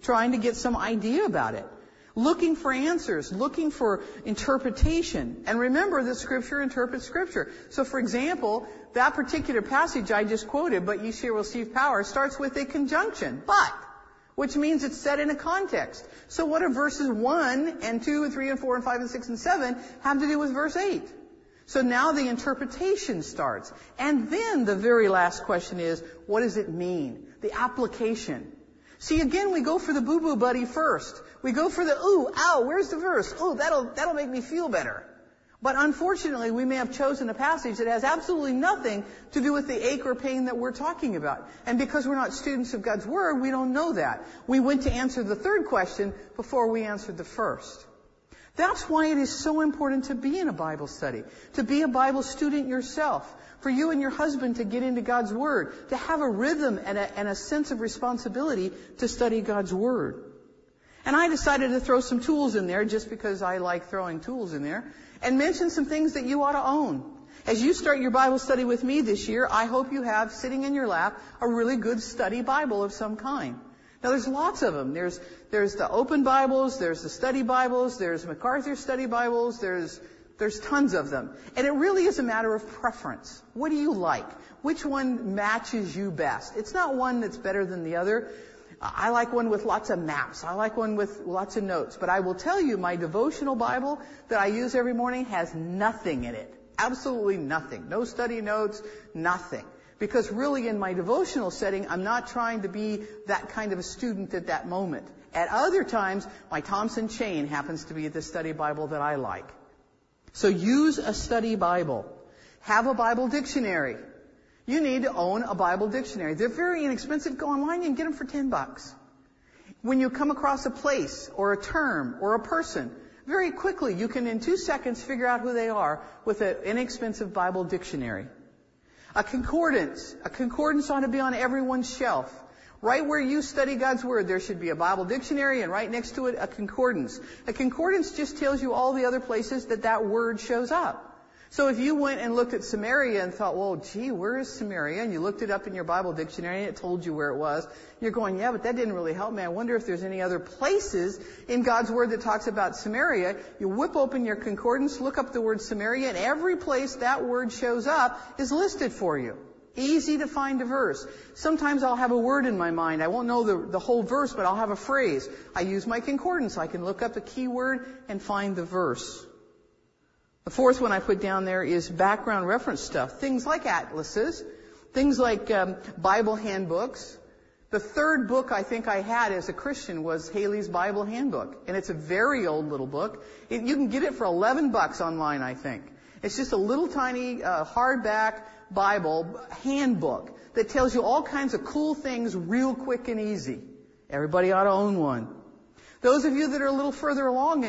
trying to get some idea about it, looking for answers, looking for interpretation. And remember that Scripture interprets Scripture. So, for example, that particular passage I just quoted, "But ye shall receive power," starts with a conjunction, "but," which means it's set in a context. So what do verses 1 and 2 and 3 and 4 and 5 and 6 and 7 have to do with verse 8? So now the interpretation starts. And then the very last question is, what does it mean? The application. See, again, we go for the boo-boo buddy first. We go for the, ooh, ow, where's the verse? Oh, that'll make me feel better. But unfortunately, we may have chosen a passage that has absolutely nothing to do with the ache or pain that we're talking about. And because we're not students of God's Word, we don't know that. We went to answer the third question before we answered the first. That's why it is so important to be in a Bible study, to be a Bible student yourself, for you and your husband to get into God's Word, to have a rhythm and a sense of responsibility to study God's Word. And I decided to throw some tools in there just because I like throwing tools in there, and mention some things that you ought to own. As you start your Bible study with me this year, I hope you have sitting in your lap a really good study Bible of some kind. Now there's lots of them. There's the open Bibles, there's the study Bibles, there's MacArthur study Bibles, there's tons of them. And it really is a matter of preference. What do you like? Which one matches you best? It's not one that's better than the other. I like one with lots of maps. I like one with lots of notes. But I will tell you, my devotional Bible that I use every morning has nothing in it. Absolutely nothing. No study notes, nothing. Because really in my devotional setting, I'm not trying to be that kind of a student at that moment. At other times, my Thompson Chain happens to be the study Bible that I like. So use a study Bible. Have a Bible dictionary. You need to own a Bible dictionary. They're very inexpensive. Go online, you can get them for $10. When you come across a place or a term or a person, very quickly you can in 2 seconds figure out who they are with an inexpensive Bible dictionary. A concordance. A concordance ought to be on everyone's shelf. Right where you study God's Word, there should be a Bible dictionary, and right next to it, a concordance. A concordance just tells you all the other places that word shows up. So if you went and looked at Samaria and thought, well, gee, where is Samaria? And you looked it up in your Bible dictionary and it told you where it was. You're going, yeah, but that didn't really help me. I wonder if there's any other places in God's Word that talks about Samaria. You whip open your concordance, look up the word Samaria, and every place that word shows up is listed for you. Easy to find a verse. Sometimes I'll have a word in my mind. I won't know the whole verse, but I'll have a phrase. I use my concordance. I can look up a key word and find the verse. The fourth one I put down there is background reference stuff. Things like atlases. Things like Bible handbooks. The third book I think I had as a Christian was Haley's Bible Handbook. And it's a very old little book. You can get it for $11 online, I think. It's just a little tiny hardback Bible handbook that tells you all kinds of cool things real quick and easy. Everybody ought to own one. Those of you that are a little further along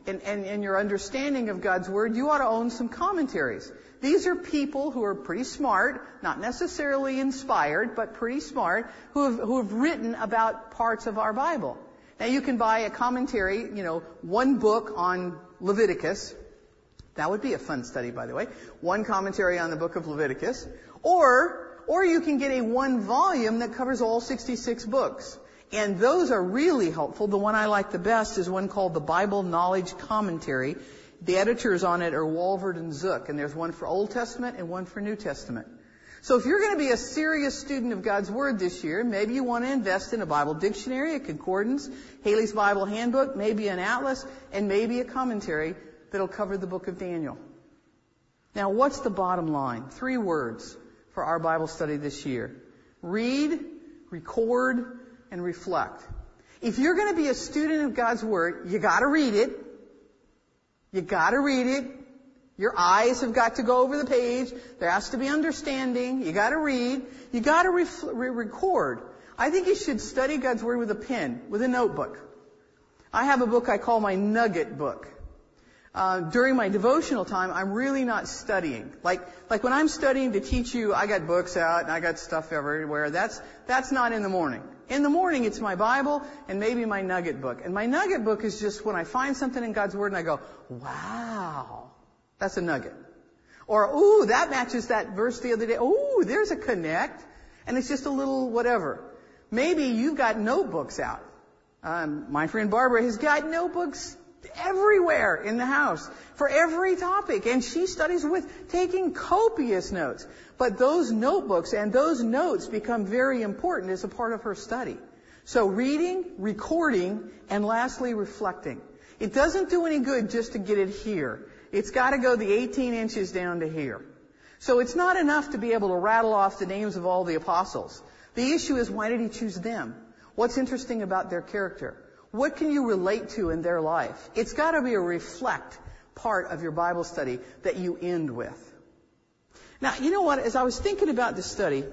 in your understanding of God's Word, you ought to own some commentaries. These are people who are pretty smart, not necessarily inspired, but pretty smart, who have written about parts of our Bible. Now you can buy a commentary, one book on Leviticus. That would be a fun study, by the way. One commentary on the book of Leviticus. Or you can get a one volume that covers all 66 books. And those are really helpful. The one I like the best is one called the Bible Knowledge Commentary. The editors on it are Walvoord and Zook, and there's one for Old Testament and one for New Testament. So if you're going to be a serious student of God's Word this year, maybe you want to invest in a Bible dictionary, a concordance, Haley's Bible Handbook, maybe an atlas, and maybe a commentary that'll cover the book of Daniel. Now, what's the bottom line? 3 words for our Bible study this year. Read, record, and reflect. If you're going to be a student of God's Word, you got to read it. You got to read it. Your eyes have got to go over the page. There has to be understanding. You got to read. You got to record. I think you should study God's Word with a pen, with a notebook. I have a book I call my nugget book. During my devotional time, I'm really not studying. Like when I'm studying to teach you, I got books out and I got stuff everywhere. That's not in the morning. In the morning, it's my Bible and maybe my nugget book. And my nugget book is just when I find something in God's Word and I go, wow, that's a nugget. Or, ooh, that matches that verse the other day. Ooh, there's a connect. And it's just a little whatever. Maybe you've got notebooks out. My friend Barbara has got notebooks everywhere in the house for every topic, and she studies with taking copious notes. But those notebooks and those notes become very important as a part of her study. So reading, recording, and lastly, reflecting. It doesn't do any good just to get it here. It's got to go the 18 inches down to here. So it's not enough to be able to rattle off the names of all the apostles. The issue is, why did he choose them? What's interesting about their character? What can you relate to in their life? It's got to be a reflect part of your Bible study that you end with. Now, you know what? As I was thinking about this study,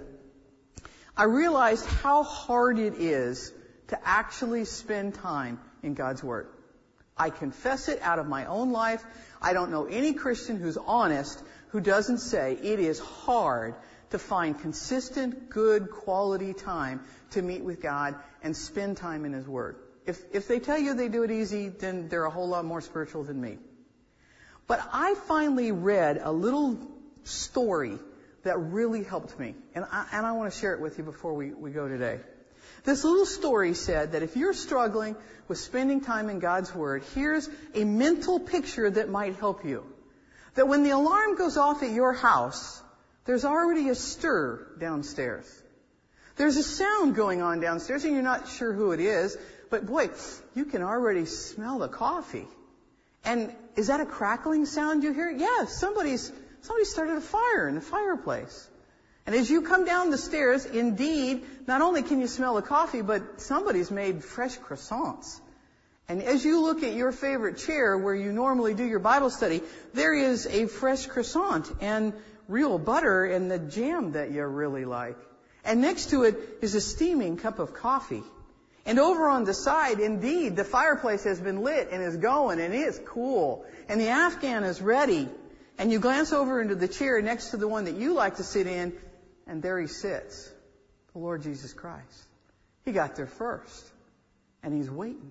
I realized how hard it is to actually spend time in God's Word. I confess it out of my own life. I don't know any Christian who's honest who doesn't say it is hard to find consistent, good, quality time to meet with God and spend time in His Word. If they tell you they do it easy, then they're a whole lot more spiritual than me. But I finally read a little story that really helped me. And I want to share it with you before we go today. This little story said that if you're struggling with spending time in God's Word, here's a mental picture that might help you. That when the alarm goes off at your house, there's already a stir downstairs. There's a sound going on downstairs, and you're not sure who it is, but boy, you can already smell the coffee. And is that a crackling sound you hear? Yeah, somebody started a fire in the fireplace. And as you come down the stairs, indeed, not only can you smell the coffee, but somebody's made fresh croissants. And as you look at your favorite chair where you normally do your Bible study, there is a fresh croissant and real butter and the jam that you really like. And next to it is a steaming cup of coffee. And over on the side, indeed, the fireplace has been lit and is going, and it's cool. And the Afghan is ready. And you glance over into the chair next to the one that you like to sit in, and there he sits, the Lord Jesus Christ. He got there first, and he's waiting.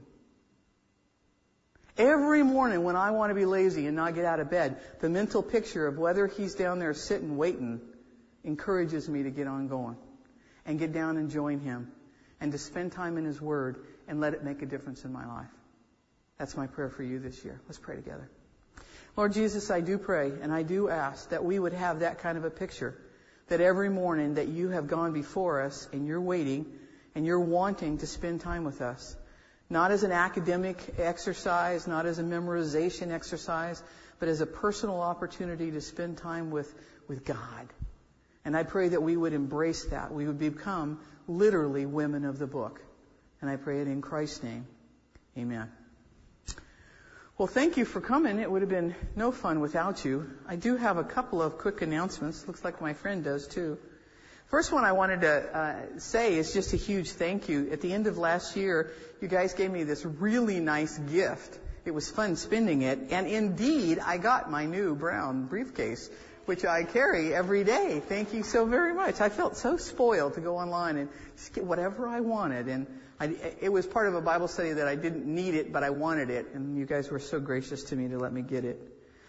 Every morning when I want to be lazy and not get out of bed, the mental picture of whether he's down there sitting waiting encourages me to get on going and get down and join him and to spend time in His Word and let it make a difference in my life. That's my prayer for you this year. Let's pray together. Lord Jesus, I do pray and I do ask that we would have that kind of a picture, that every morning that you have gone before us and you're waiting and you're wanting to spend time with us, not as an academic exercise, not as a memorization exercise, but as a personal opportunity to spend time with God. And I pray that we would embrace that. We would become literally women of the book. And I pray it in Christ's name. Amen. Well, thank you for coming. It would have been no fun without you. I do have a couple of quick announcements. Looks like my friend does too. First one I wanted to say is just a huge thank you. At the end of last year, you guys gave me this really nice gift. It was fun spending it. And indeed, I got my new brown briefcase, which I carry every day. Thank you so very much. I felt so spoiled to go online and just get whatever I wanted. And it was part of a Bible study that I didn't need it, but I wanted it. And you guys were so gracious to me to let me get it.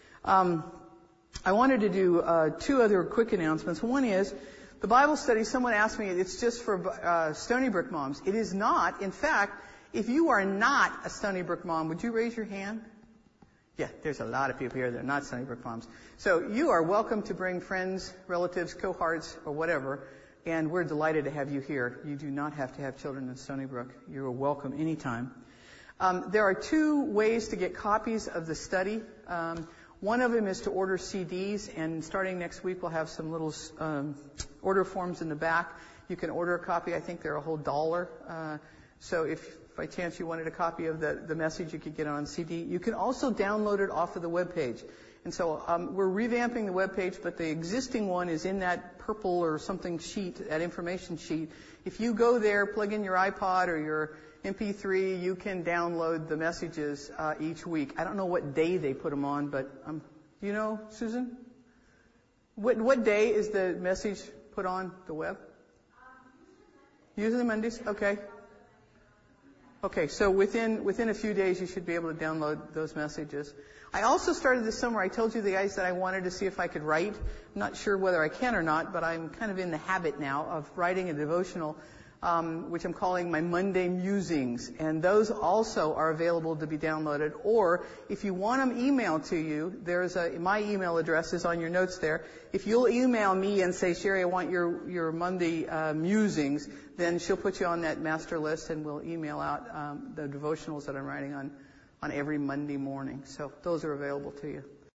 I wanted to do two other quick announcements. One is the Bible study. Someone asked me, it's just for Stony Brook moms. It is not. In fact, if you are not a Stony Brook mom, would you raise your hand? Yeah, there's a lot of people here that are not Stony Brook moms. So you are welcome to bring friends, relatives, cohorts, or whatever, and we're delighted to have you here. You do not have to have children in Stony Brook. You are welcome anytime. There are two ways to get copies of the study. One of them is to order CDs, and starting next week we'll have some little order forms in the back. You can order a copy. I think they're a whole $1. So if by chance you wanted a copy of the message, you could get it on CD. You can also download it off of the webpage. And so we're revamping the webpage, but the existing one is in that purple or something sheet, that information sheet. If you go there, plug in your iPod or your MP3, you can download the messages each week. I don't know what day they put them on, but do you know, Susan? What day is the message put on the web? Usually Mondays? Okay. Okay, so within a few days you should be able to download those messages. I also started this summer, I told you the guys that I wanted to see if I could write. I'm not sure whether I can or not, but I'm kind of in the habit now of writing a devotional which I'm calling my Monday Musings. And those also are available to be downloaded. Or if you want them emailed to you, my email address is on your notes there. If you'll email me and say, Sherry, I want your Monday Musings, then she'll put you on that master list, and we'll email out the devotionals that I'm writing on every Monday morning. So those are available to you.